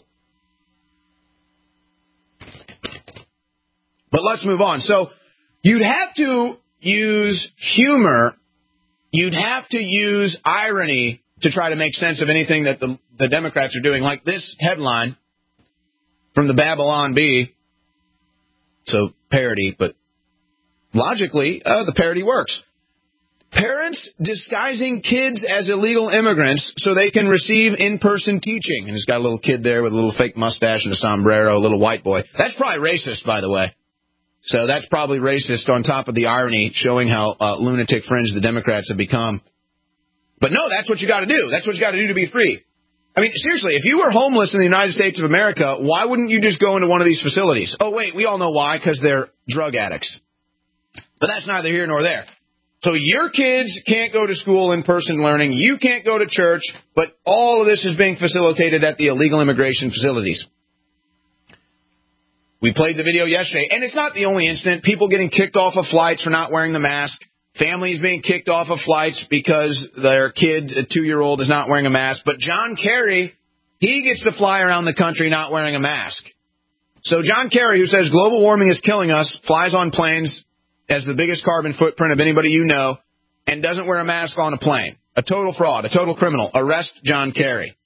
But let's move on. So you'd have to use humor. You'd have to use irony to try to make sense of anything that the, the Democrats are doing. Like this headline from the Babylon Bee. So parody, but logically, uh, the parody works. Parents disguising kids as illegal immigrants so they can receive in-person teaching. And he's got a little kid there with a little fake mustache and a sombrero, a little white boy. That's probably racist, by the way. So that's probably racist on top of the irony, showing how uh, lunatic fringe the Democrats have become. But no, that's what you got to do. That's what you got to do to be free. I mean, seriously, if you were homeless in the United States of America, why wouldn't you just go into one of these facilities? Oh, wait, we all know why, because they're drug addicts. But that's neither here nor there. So your kids can't go to school in-person learning. You can't go to church. But all of this is being facilitated at the illegal immigration facilities. We played the video yesterday. And it's not the only incident. People getting kicked off of flights for not wearing the mask. Families being kicked off of flights because their kid, a two-year-old, is not wearing a mask. But John Kerry, he gets to fly around the country not wearing a mask. So John Kerry, who says global warming is killing us, flies on planes as the biggest carbon footprint of anybody you know, and doesn't wear a mask on a plane. A total fraud, a total criminal. Arrest John Kerry.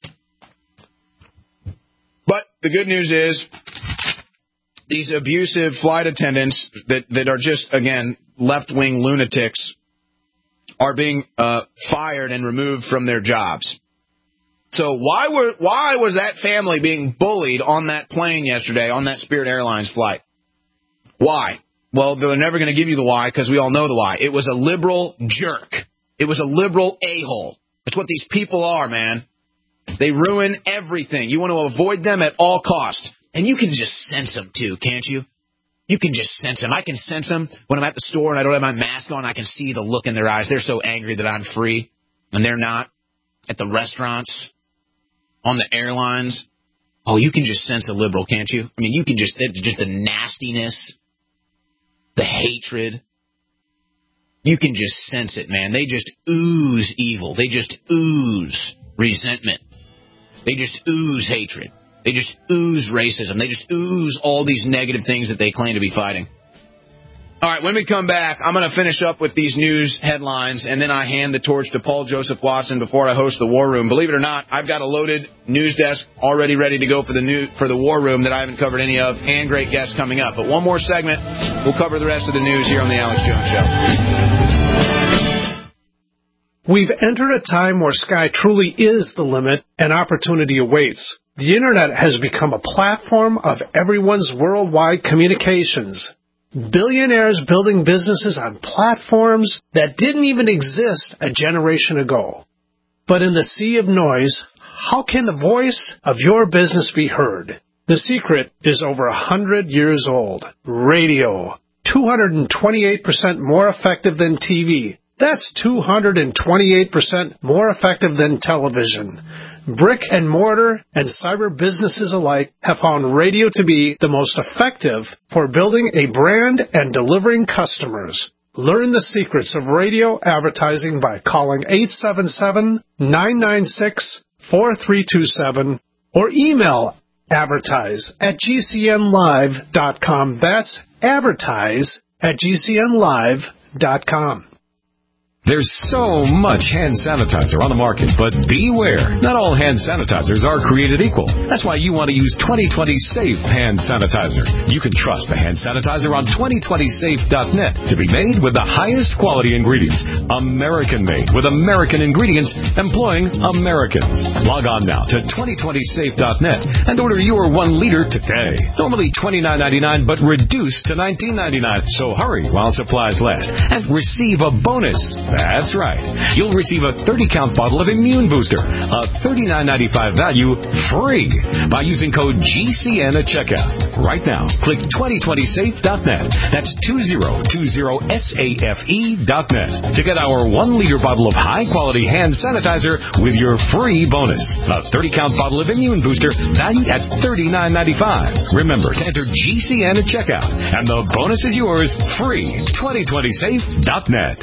But the good news is these abusive flight attendants that, that are just, again, left-wing lunatics are being uh, fired and removed from their jobs. So why were why was that family being bullied on that plane yesterday, on that Spirit Airlines flight? Why? Well, they're never going to give you the why because we all know the why. It was a liberal jerk. It was a liberal a-hole. That's what these people are, man. They ruin everything. You want to avoid them at all costs. And you can just sense them, too, can't you? You can just sense them. I can sense them when I'm at the store and I don't have my mask on. I can see the look in their eyes. They're so angry that I'm free, and they're not. At the restaurants, on the airlines. Oh, you can just sense a liberal, can't you? I mean, you can just, just the nastiness. The hatred, you can just sense it, man. They just ooze evil. They just ooze resentment. They just ooze hatred. They just ooze racism. They just ooze all these negative things that they claim to be fighting. All right, when we come back, I'm going to finish up with these news headlines, and then I hand the torch to Paul Joseph Watson before I host the War Room. Believe it or not, I've got a loaded news desk already ready to go for the new for the War Room that I haven't covered any of, and great guests coming up. But one more segment, we'll cover the rest of the news here on the Alex Jones Show. We've entered a time where sky truly is the limit and opportunity awaits. The Internet has become a platform of everyone's worldwide communications. Billionaires building businesses on platforms that didn't even exist a generation ago. But in the sea of noise, how can the voice of your business be heard? The secret is over a hundred years old. Radio. two hundred twenty-eight percent more effective than T V. That's two hundred twenty-eight percent more effective than television. Brick and mortar and cyber businesses alike have found radio to be the most effective for building a brand and delivering customers. Learn the secrets of radio advertising by calling eight seven seven, nine nine six, four three two seven or email advertise at g c n live dot com. That's advertise at g c n live dot com. There's so much hand sanitizer on the market, but beware. Not all hand sanitizers are created equal. That's why you want to use twenty twenty Safe Hand Sanitizer. You can trust the hand sanitizer on twenty twenty safe dot net to be made with the highest quality ingredients. American-made with American ingredients employing Americans. Log on now to twenty twenty safe dot net and order your one liter today. Normally twenty-nine ninety-nine, but reduced to nineteen ninety-nine. So hurry while supplies last and receive a bonus. That's right. You'll receive a thirty count bottle of Immune Booster, a thirty-nine ninety-five value, free by using code G C N at checkout. Right now, click twenty twenty safe dot net. That's twenty twenty safe dot net to get our one liter bottle of high-quality hand sanitizer with your free bonus. A thirty count bottle of Immune Booster valued at thirty-nine ninety-five. Remember to enter G C N at checkout, and the bonus is yours free. twenty twenty safe dot net.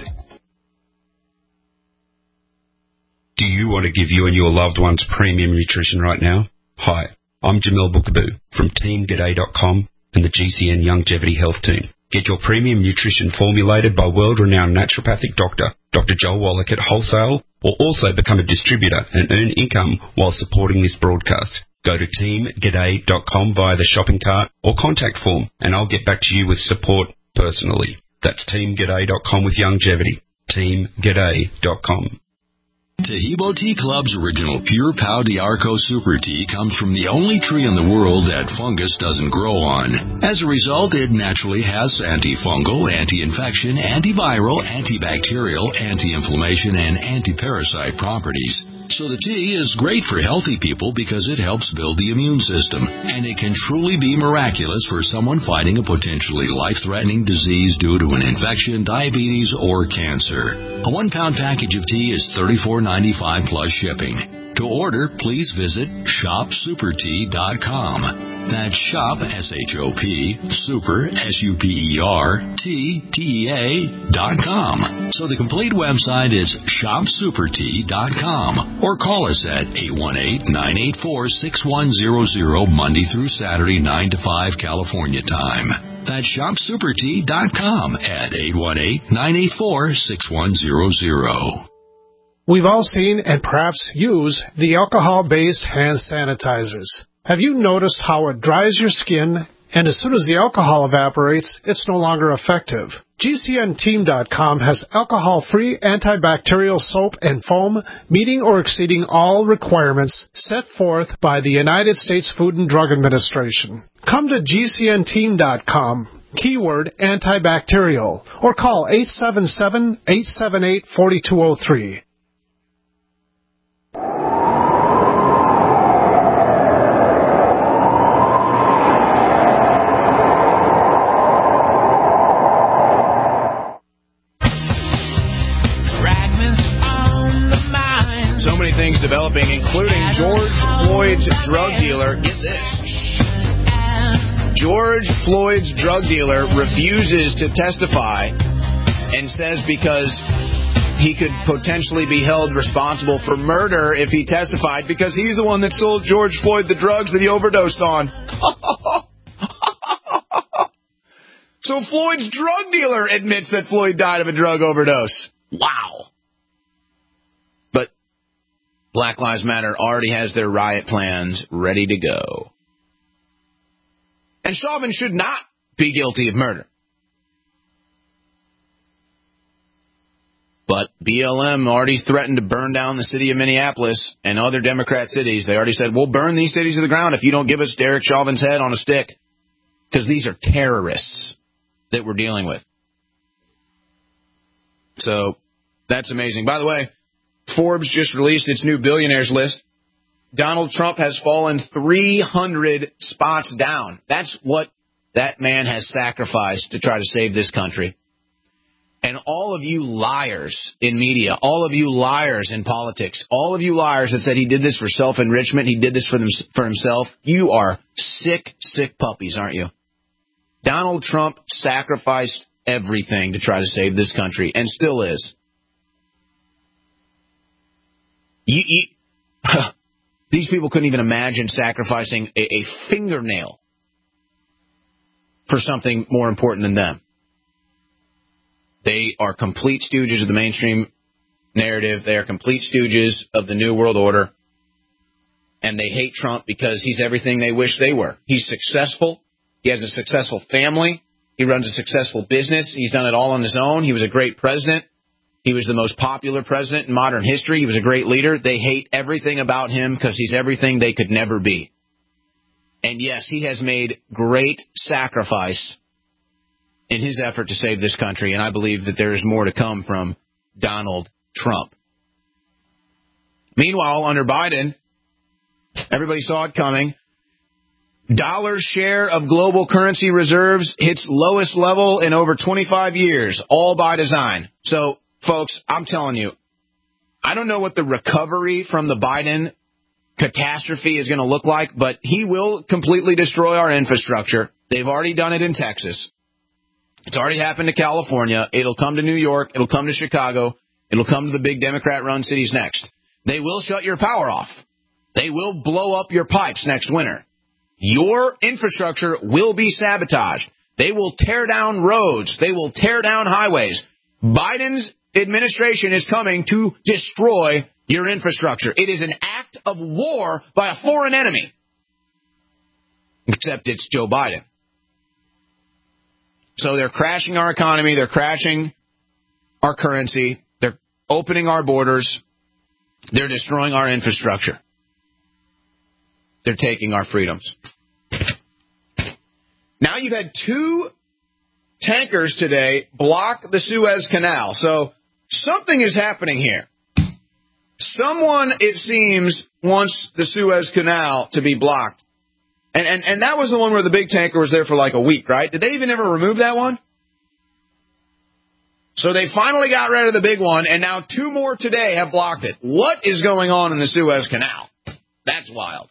Do you want to give you and your loved ones premium nutrition right now? Hi, I'm Jamil Bookaboo from team g'day dot com and the G C N Longevity Health Team. Get your premium nutrition formulated by world-renowned naturopathic doctor, Doctor Joel Wallach at wholesale, or also become a distributor and earn income while supporting this broadcast. Go to team g'day dot com via the shopping cart or contact form, and I'll get back to you with support personally. That's team g'day dot com with longevity. team g'day dot com. Tahibo Tea Club's original Pure Pau d'Arco Super Tea comes from the only tree in the world that fungus doesn't grow on. As a result, it naturally has antifungal, anti-infection, antiviral, antibacterial, anti-inflammation, and anti-parasite properties. So the tea is great for healthy people because it helps build the immune system, and it can truly be miraculous for someone fighting a potentially life-threatening disease due to an infection, diabetes, or cancer. A one-pound package of tea is thirty-four ninety-five plus shipping. To order, please visit shop super tea dot com. That's shop, S H O P, super, S U P E R, T, T E A, dot com. So the complete website is shop super tea dot com. Or call us at eight one eight, nine eight four, six one zero zero, Monday through Saturday, nine to five, California time. That's shop super tea dot com at eight one eight, nine eight four, six one zero zero. We've all seen and perhaps use the alcohol-based hand sanitizers. Have you noticed how it dries your skin, and as soon as the alcohol evaporates, it's no longer effective? G C N team dot com has alcohol-free antibacterial soap and foam meeting or exceeding all requirements set forth by the United States Food and Drug Administration. Come to G C N team dot com, keyword antibacterial, or call eight seven seven, eight seven eight, four two zero three. Things developing, including George Floyd's drug dealer. Get this. George Floyd's drug dealer refuses to testify and says because he could potentially be held responsible for murder if he testified because he's the one that sold George Floyd the drugs that he overdosed on. So Floyd's drug dealer admits that Floyd died of a drug overdose. Wow. Black Lives Matter already has their riot plans ready to go. And Chauvin should not be guilty of murder. But B L M already threatened to burn down the city of Minneapolis and other Democrat cities. They already said, we'll burn these cities to the ground if you don't give us Derek Chauvin's head on a stick. Because these are terrorists that we're dealing with. So, that's amazing. By the way, Forbes just released its new billionaires list. Donald Trump has fallen three hundred spots down. That's what that man has sacrificed to try to save this country. And all of you liars in media, all of you liars in politics, all of you liars that said he did this for self-enrichment, he did this for them, for himself, you are sick, sick puppies, aren't you? Donald Trump sacrificed everything to try to save this country, and still is. You, you, these people couldn't even imagine sacrificing a, a fingernail for something more important than them. They are complete stooges of the mainstream narrative. They are complete stooges of the New World Order. And they hate Trump because he's everything they wish they were. He's successful. He has a successful family. He runs a successful business. He's done it all on his own. He was a great president. He was the most popular president in modern history. He was a great leader. They hate everything about him because he's everything they could never be. And yes, he has made great sacrifice in his effort to save this country. And I believe that there is more to come from Donald Trump. Meanwhile, under Biden, everybody saw it coming. Dollar's share of global currency reserves hits lowest level in over twenty-five years, all by design. So, folks, I'm telling you, I don't know what the recovery from the Biden catastrophe is going to look like, but he will completely destroy our infrastructure. They've already done it in Texas. It's already happened to California. It'll come to New York. It'll come to Chicago. It'll come to the big Democrat-run cities next. They will shut your power off. They will blow up your pipes next winter. Your infrastructure will be sabotaged. They will tear down roads. They will tear down highways. Biden's administration is coming to destroy your infrastructure. It is an act of war by a foreign enemy. Except it's Joe Biden. So they're crashing our economy. They're crashing our currency. They're opening our borders. They're destroying our infrastructure. They're taking our freedoms. Now you've had two tankers today block the Suez Canal. So something is happening here. Someone, it seems, wants the Suez Canal to be blocked. And, and and that was the one where the big tanker was there for like a week, right? Did they even ever remove that one? So they finally got rid of the big one, and now two more today have blocked it. What is going on in the Suez Canal? That's wild.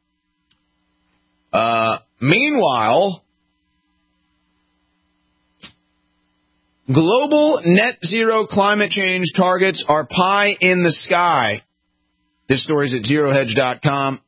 Uh, meanwhile, global net zero climate change targets are pie in the sky. This story's at zero hedge dot com.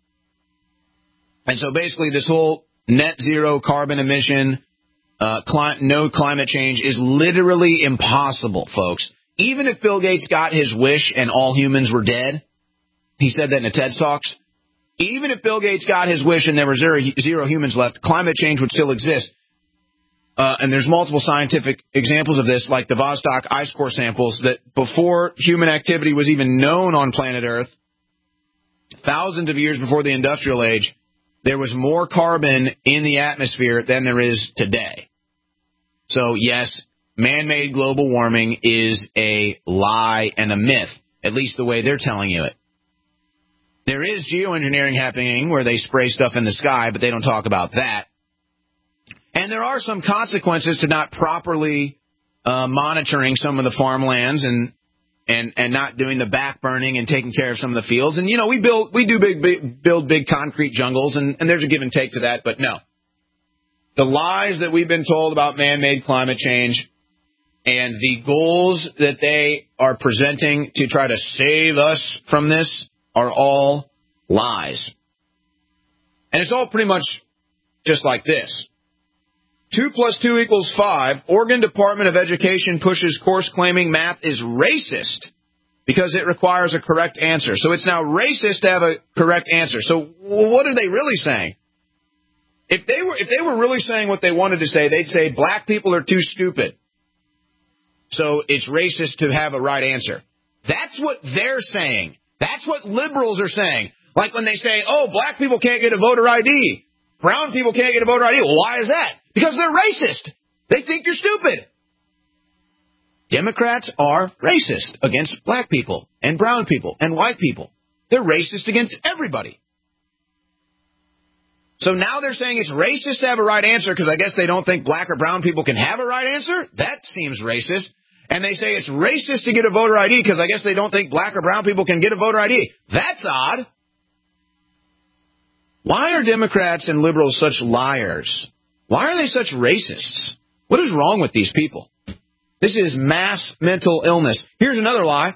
And so basically this whole net zero carbon emission, uh, cli- no climate change is literally impossible, folks. Even if Bill Gates got his wish and all humans were dead, he said that in a TED Talks, even if Bill Gates got his wish and there were zero, zero humans left, climate change would still exist. Uh, and there's multiple scientific examples of this, like the Vostok ice core samples, that before human activity was even known on planet Earth, thousands of years before the industrial age, there was more carbon in the atmosphere than there is today. So, yes, man-made global warming is a lie and a myth, at least the way they're telling you it. There is geoengineering happening where they spray stuff in the sky, but they don't talk about that. And there are some consequences to not properly uh, monitoring some of the farmlands and and and not doing the back burning and taking care of some of the fields. And, you know, we build we do big, big build big concrete jungles, and, and there's a give and take to that. But no, the lies that we've been told about man-made climate change and the goals that they are presenting to try to save us from this are all lies. And it's all pretty much just like this. Two plus two equals five. Oregon Department of Education pushes course claiming math is racist because it requires a correct answer. So it's now racist to have a correct answer. So what are they really saying? If they were if they were really saying what they wanted to say, they'd say black people are too stupid. So it's racist to have a right answer. That's what they're saying. That's what liberals are saying. Like when they say, oh, black people can't get a voter I D. Brown people can't get a voter I D. Well, why is that? Because they're racist. They think you're stupid. Democrats are racist against black people and brown people and white people. They're racist against everybody. So now they're saying it's racist to have a right answer because I guess they don't think black or brown people can have a right answer? That seems racist. And they say it's racist to get a voter I D because I guess they don't think black or brown people can get a voter I D. That's odd. Why are Democrats and liberals such liars? Why are they such racists? What is wrong with these people? This is mass mental illness. Here's another lie.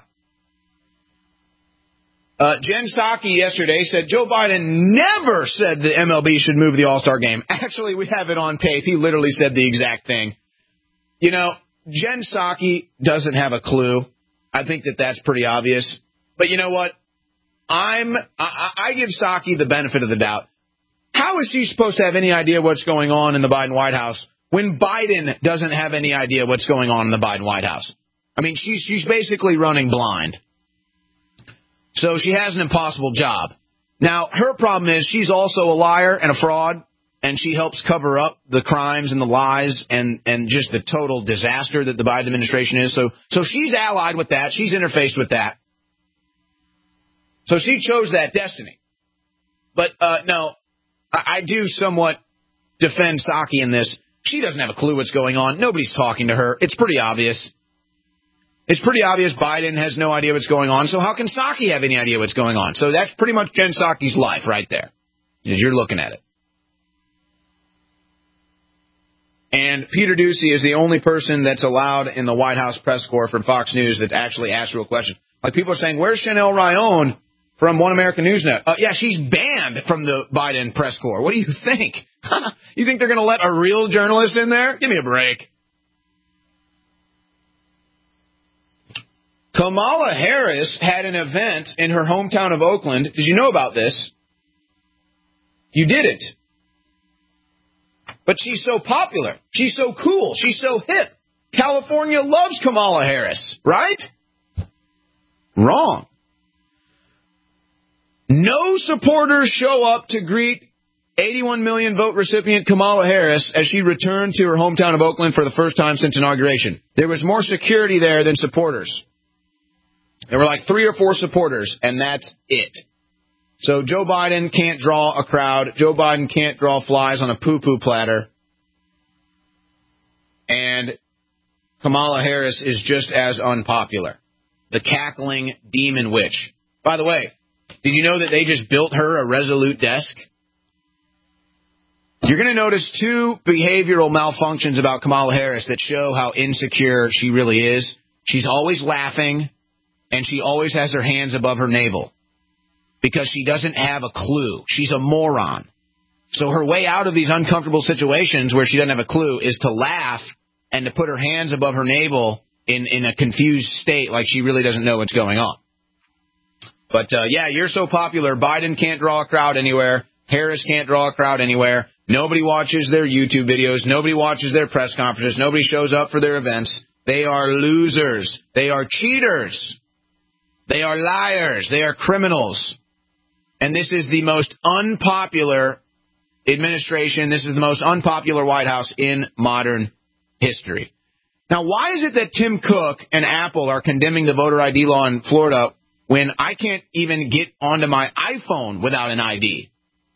Uh, Jen Psaki yesterday said Joe Biden never said the M L B should move the All-Star game. Actually, we have it on tape. He literally said the exact thing. You know, Jen Psaki doesn't have a clue. I think that that's pretty obvious. But you know what? I'm I, I give Psaki the benefit of the doubt. How is she supposed to have any idea what's going on in the Biden White House when Biden doesn't have any idea what's going on in the Biden White House? I mean, she's she's basically running blind. So she has an impossible job. Now, her problem is she's also a liar and a fraud, and she helps cover up the crimes and the lies and, and just the total disaster that the Biden administration is. So so she's allied with that. She's interfaced with that. So she chose that destiny. But, uh, no, I, I do somewhat defend Psaki in this. She doesn't have a clue what's going on. Nobody's talking to her. It's pretty obvious. It's pretty obvious Biden has no idea what's going on, so how can Psaki have any idea what's going on? So that's pretty much Jen Psaki's life right there, as you're looking at it. And Peter Doocy is the only person that's allowed in the White House press corps from Fox News that actually asks real questions. Like people are saying, where's Chanel Ryan from One American News Net? Uh, yeah, she's banned from the Biden press corps. What do you think? You think they're going to let a real journalist in there? Give me a break. Kamala Harris had an event in her hometown of Oakland. Did you know about this? You didn't. But she's so popular. She's so cool. She's so hip. California loves Kamala Harris, right? Wrong. No supporters show up to greet eighty-one million vote recipient Kamala Harris as she returned to her hometown of Oakland for the first time since inauguration. There was more security there than supporters. There were like three or four supporters, and that's it. So Joe Biden can't draw a crowd. Joe Biden can't draw flies on a poo-poo platter. And Kamala Harris is just as unpopular. The cackling demon witch. By the way, did you know that they just built her a Resolute desk? You're going to notice two behavioral malfunctions about Kamala Harris that show how insecure she really is. She's always laughing. And she always has her hands above her navel because she doesn't have a clue. She's a moron. So her way out of these uncomfortable situations where she doesn't have a clue is to laugh and to put her hands above her navel in, in a confused state like she really doesn't know what's going on. But, uh, yeah, you're so popular. Biden can't draw a crowd anywhere. Harris can't draw a crowd anywhere. Nobody watches their YouTube videos. Nobody watches their press conferences. Nobody shows up for their events. They are losers. They are cheaters. They are liars. They are criminals. And this is the most unpopular administration. This is the most unpopular White House in modern history. Now, why is it that Tim Cook and Apple are condemning the voter I D law in Florida when I can't even get onto my iPhone without an I D?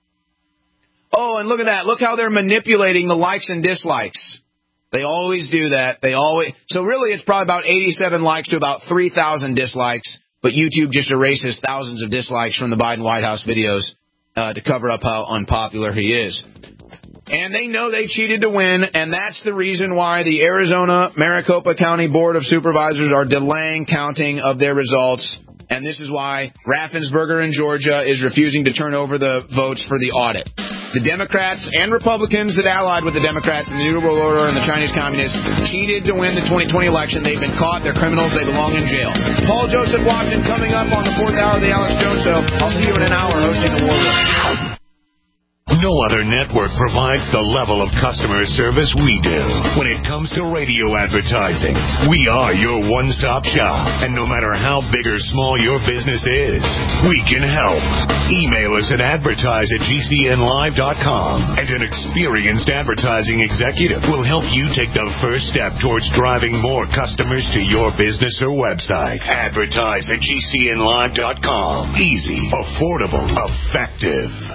Oh, and look at that. Look how they're manipulating the likes and dislikes. They always do that. They always. So really, it's probably about eighty-seven likes to about three thousand dislikes. But YouTube just erases thousands of dislikes from the Biden White House videos uh, to cover up how unpopular he is. And they know they cheated to win, and that's the reason why the Arizona Maricopa County Board of Supervisors are delaying counting of their results. And this is why Raffensperger in Georgia is refusing to turn over the votes for the audit. The Democrats and Republicans that allied with the Democrats in the New World Order and the Chinese Communists cheated to win the twenty twenty election. They've been caught. They're criminals. They belong in jail. Paul Joseph Watson coming up on the fourth hour of the Alex Jones Show. I'll see you in an hour hosting the War Room. No other network provides the level of customer service we do when it comes to radio advertising. We are your one-stop shop, and no matter how big or small your business is, we can help. Email us at advertise at G C N live dot com, and an experienced advertising executive will help you take the first step towards driving more customers to your business or website. Advertise at G C N live dot com. Easy, affordable, effective.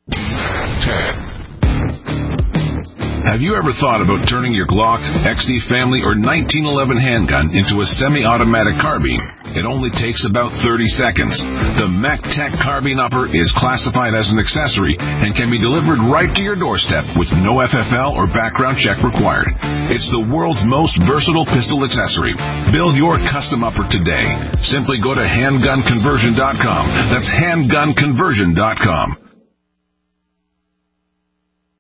Have you ever thought about turning your Glock, X D Family, or nineteen eleven handgun into a semi-automatic carbine? It only takes about thirty seconds. The MacTech Carbine Upper is classified as an accessory and can be delivered right to your doorstep with no F F L or background check required. It's the world's most versatile pistol accessory. Build your custom upper today. Simply go to handgun conversion dot com. That's handgun conversion dot com.